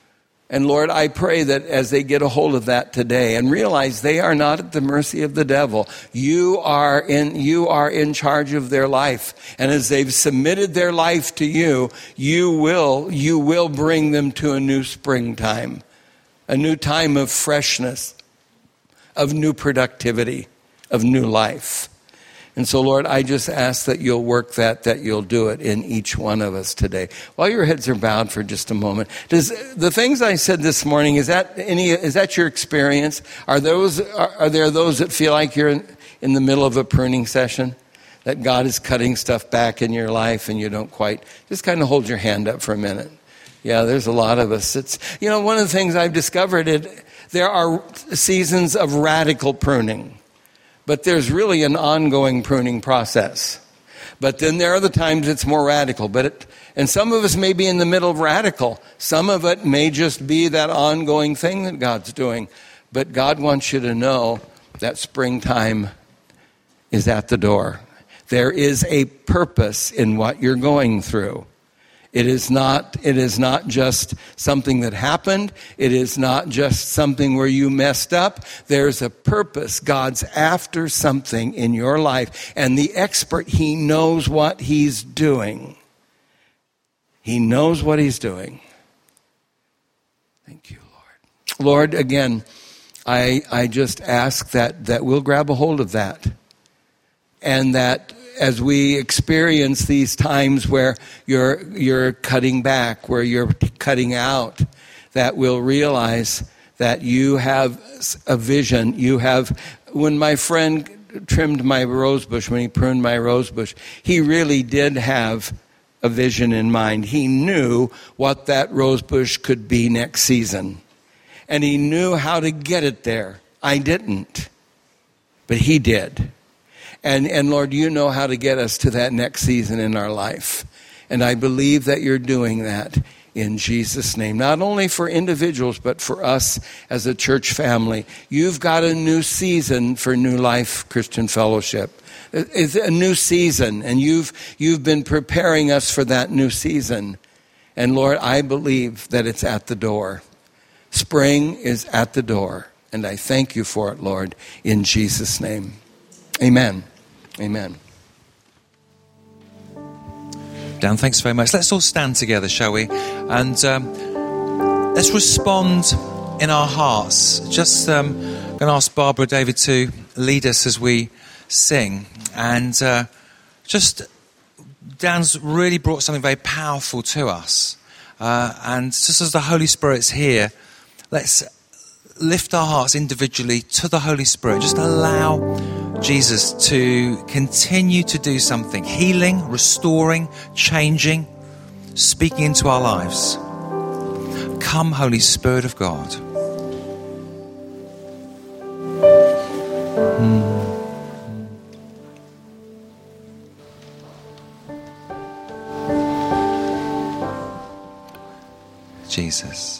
[SPEAKER 2] And Lord, I pray that as they get a hold of that today and realize they are not at the mercy of the devil, you are in, you are in charge of their life. And as they've submitted their life to you, you will, you will bring them to a new springtime, a new time of freshness, of new productivity, of new life. And so, Lord, I just ask that you'll work that, that you'll do it in each one of us today. While your heads are bowed for just a moment, does the things I said this morning, is that any, is that your experience? Are those, are, are there those that feel like you're in, in the middle of a pruning session? That God is cutting stuff back in your life and you don't quite, just kind of hold your hand up for a minute. Yeah, there's a lot of us. It's, you know, one of the things I've discovered, it, there are seasons of radical pruning. But there's really an ongoing pruning process. But then there are the times it's more radical. But it, and some of us may be in the middle of radical. Some of it may just be that ongoing thing that God's doing. But God wants you to know that springtime is at the door. There is a purpose in what you're going through. It is not, it is not just something that happened. It is not just something where you messed up. There's a purpose. God's after something in your life. And the expert, he knows what he's doing. He knows what he's doing. Thank you, Lord. Lord, again, I I just ask that, that we'll grab a hold of that. And that as we experience these times where you're you're cutting back, where you're cutting out, that we'll realize that you have a vision. You have, when my friend trimmed my rose bush, when he pruned my rose bush, he really did have a vision in mind. He knew what that rose bush could be next season. And he knew how to get it there. I didn't. But he did. And, and Lord, you know how to get us to that next season in our life. And I believe that you're doing that in Jesus' name. Not only for individuals, but for us as a church family. You've got a new season for New Life Christian Fellowship. It's a new season, and you've you've been preparing us for that new season. And Lord, I believe that it's at the door. Spring is at the door. And I thank you for it, Lord, in Jesus' name. Amen. Amen.
[SPEAKER 1] Dan, thanks very much. Let's all stand together, shall we? And um, let's respond in our hearts. Just um, going to ask Barbara David to lead us as we sing. And uh, just, Dan's really brought something very powerful to us. Uh, and just as the Holy Spirit's here, let's lift our hearts individually to the Holy Spirit. Just allow Jesus to continue to do something, healing, restoring, changing, speaking into our lives. Come, Holy Spirit of God. Mm. Jesus.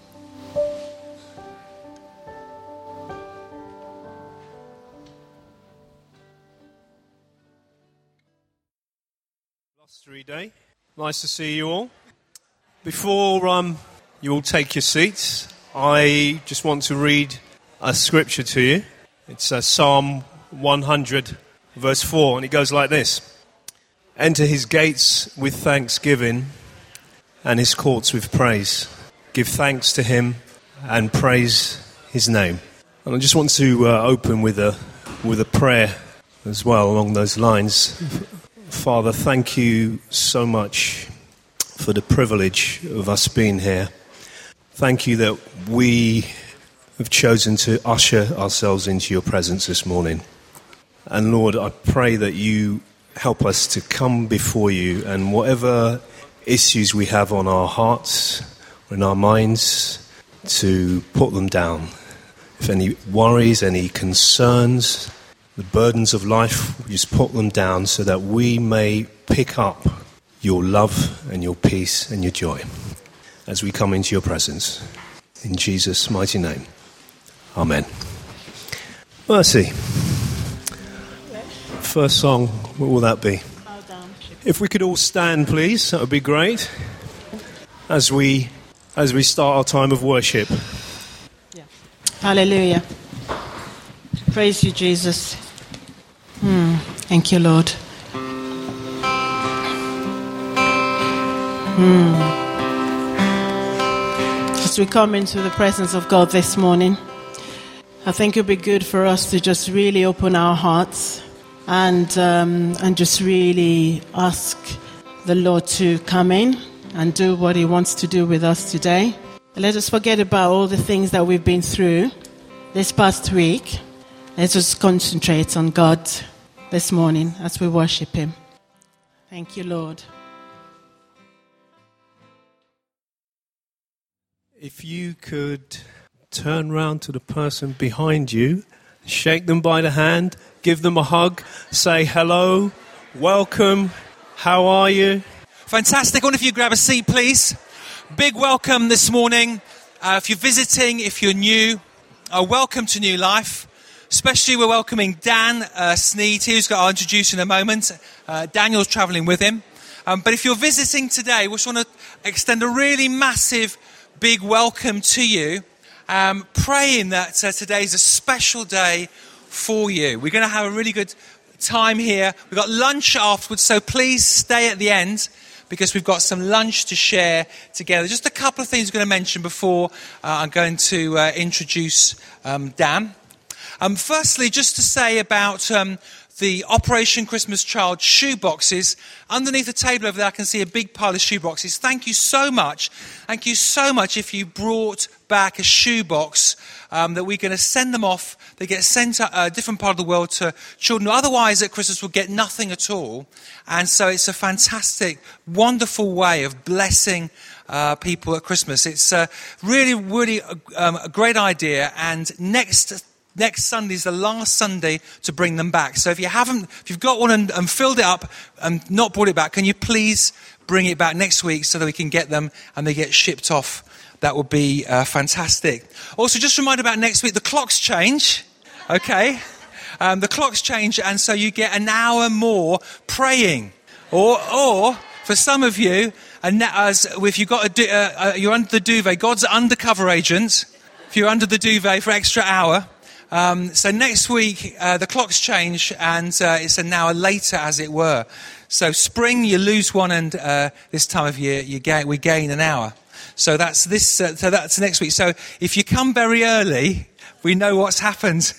[SPEAKER 3] Day. Nice to see you all. Before um, you all take your seats, I just want to read a scripture to you. It's uh, Psalm one hundred, verse four, and it goes like this. Enter his gates with thanksgiving and his courts with praise. Give thanks to him and praise his name. And I just want to uh, open with a with a prayer as well along those lines. Father, thank you so much for the privilege of us being here. Thank you that we have chosen to usher ourselves into your presence this morning. And Lord, I pray that you help us to come before you, and whatever issues we have on our hearts or in our minds, to put them down. If any worries, any concerns, the burdens of life, we just put them down so that we may pick up your love and your peace and your joy as we come into your presence. In Jesus' mighty name. Amen. Mercy. First song, what will that be? If we could all stand, please, that would be great. As we as we start our time of worship.
[SPEAKER 4] Yeah. Hallelujah. Praise you, Jesus. Mm, thank you, Lord. Mm. As we come into the presence of God this morning, I think it would be good for us to just really open our hearts and um, and just really ask the Lord to come in and do what He wants to do with us today. Let us forget about all the things that we've been through this past week. Let's just concentrate on God this morning as we worship Him. Thank you, Lord.
[SPEAKER 3] If you could turn round to the person behind you, shake them by the hand, give them a hug, say hello, welcome, how are you?
[SPEAKER 1] Fantastic. I wonder if you grab a seat, please. Big welcome this morning. Uh, if you're visiting, if you're new, uh, welcome to New Life. Especially we're welcoming Dan uh, Sneed, who's got I'll introduce in a moment. Uh, Daniel's travelling with him. Um, but if you're visiting today, we just want to extend a really massive, big welcome to you. Um, praying that uh, today's a special day for you. We're going to have a really good time here. We've got lunch afterwards, so please stay at the end because we've got some lunch to share together. Just a couple of things I'm going to mention before uh, I'm going to uh, introduce um, Dan. Um, firstly, just to say about um, the Operation Christmas Child shoe boxes. Underneath the table over there, I can see a big pile of shoe boxes. Thank you so much. Thank you so much if you brought back a shoe box um, that we're going to send them off. They get sent to a different part of the world to children who otherwise at Christmas will get nothing at all. And so it's a fantastic, wonderful way of blessing uh, people at Christmas. It's uh, really, really a, um, a great idea. And next Next Sunday is the last Sunday to bring them back. So if you haven't, if you've got one and, and filled it up and not brought it back, can you please bring it back next week so that we can get them and they get shipped off? That would be uh, fantastic. Also, just a reminder about next week, the clocks change. Okay, um, the clocks change, and so you get an hour more praying, or or for some of you, and as if you got a du- uh, uh, you're under the duvet, God's undercover agent. If you're under the duvet for extra hour. Um, so next week, uh, the clocks change, and uh, it's an hour later, as it were. So spring, you lose one, and uh, this time of year, you gain, we gain an hour. So that's this. Uh, so that's next week. So if you come very early, we know what's happened.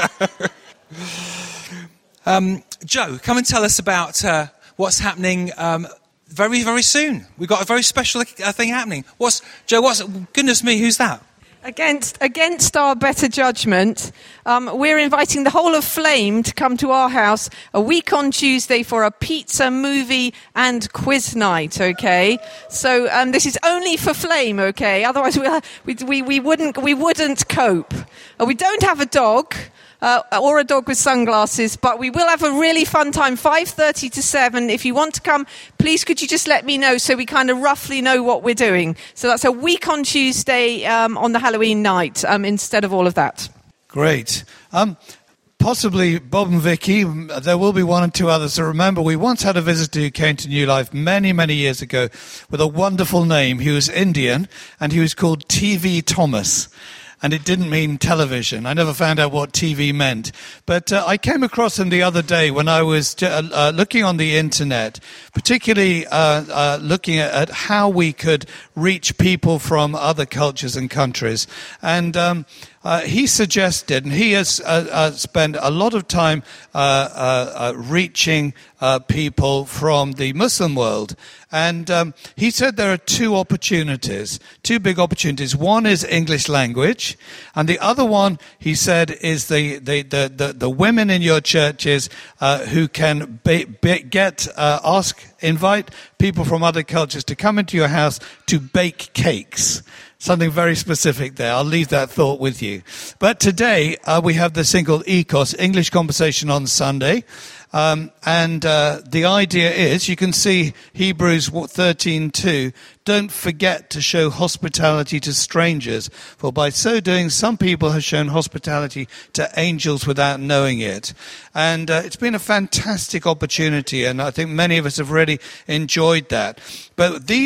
[SPEAKER 1] um, Joe, come and tell us about uh, what's happening um, very, very soon. We've got a very special uh, thing happening. What's Joe? What's goodness me? Who's that?
[SPEAKER 5] Against against our better judgment, um, we're inviting the whole of Flame to come to our house a week on Tuesday for a pizza, movie and quiz night, okay? So um, this is only for Flame, okay? Otherwise we we we, we wouldn't we wouldn't cope. Uh, we don't have a dog. Uh, or a dog with sunglasses, but we will have a really fun time, five thirty to seven. If you want to come, please could you just let me know so we kind of roughly know what we're doing. So that's a week on Tuesday um, on the Halloween night um, instead of all of that.
[SPEAKER 6] Great. Um, possibly Bob and Vicky, there will be one and two others. So remember, we once had a visitor who came to New Life many, many years ago with a wonderful name. He was Indian, and he was called T V Thomas. And it didn't mean television. I never found out what T V meant. But uh, I came across him the other day when I was uh, uh, looking on the internet, particularly uh, uh, looking at, at how we could reach people from other cultures and countries. And um, uh, he suggested, and he has uh, uh, spent a lot of time uh, uh, uh, reaching uh, people from the Muslim world. And um, he said there are two opportunities, two big opportunities. One is English language, and the other one, he said, is the the the, the, the women in your churches uh, who can be, be, get uh, ask invite people from other cultures to come into your house to bake cakes. Something very specific there. I'll leave that thought with you. But today uh, we have this thing called E C O S, English Conversation on Sunday. Um, and uh, the idea is, you can see Hebrews thirteen two, don't forget to show hospitality to strangers, for by so doing some people have shown hospitality to angels without knowing it. And uh, it's been a fantastic opportunity, and I think many of us have really enjoyed that. But these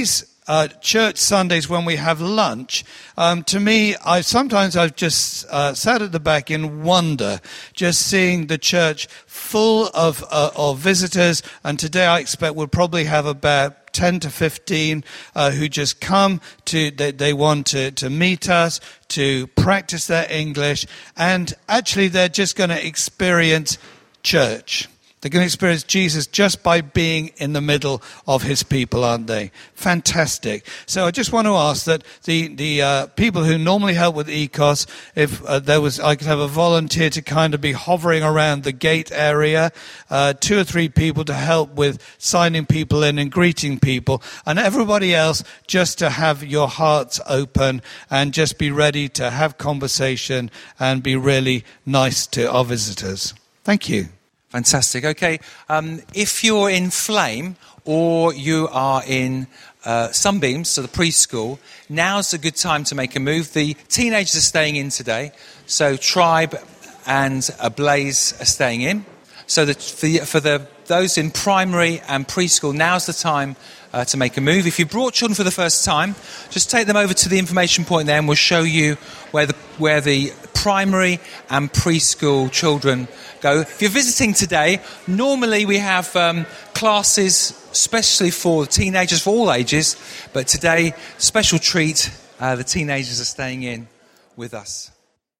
[SPEAKER 6] uh, church Sundays when we have lunch, um, to me, I sometimes I've just uh, sat at the back in wonder, just seeing the church full of uh, of visitors. And today I expect we'll probably have about ten to fifteen uh, who just come to, they, they want to, to meet us, to practice their English, and actually they're just going to experience church. They're going to experience Jesus just by being in the middle of his people, aren't they? Fantastic. So I just want to ask that the, the uh, people who normally help with E C O S, if uh, there was, I could have a volunteer to kind of be hovering around the gate area, uh, two or three people to help with signing people in and greeting people, and everybody else just to have your hearts open and just be ready to have conversation and be really nice to our visitors. Thank you.
[SPEAKER 1] Fantastic. Okay, um, if you're in Flame or you are in uh, Sunbeams, so the preschool, now's a good time to make a move. The teenagers are staying in today, so Tribe and uh, Blaze are staying in. So that for, the, for the those in primary and preschool, now's the time uh, to make a move. If you brought children for the first time, just take them over to the information point there and we'll show you where the where the primary and preschool children go. If you're visiting today, normally we have um, classes especially for teenagers, for all ages, but today, special treat, uh, the teenagers are staying in with us.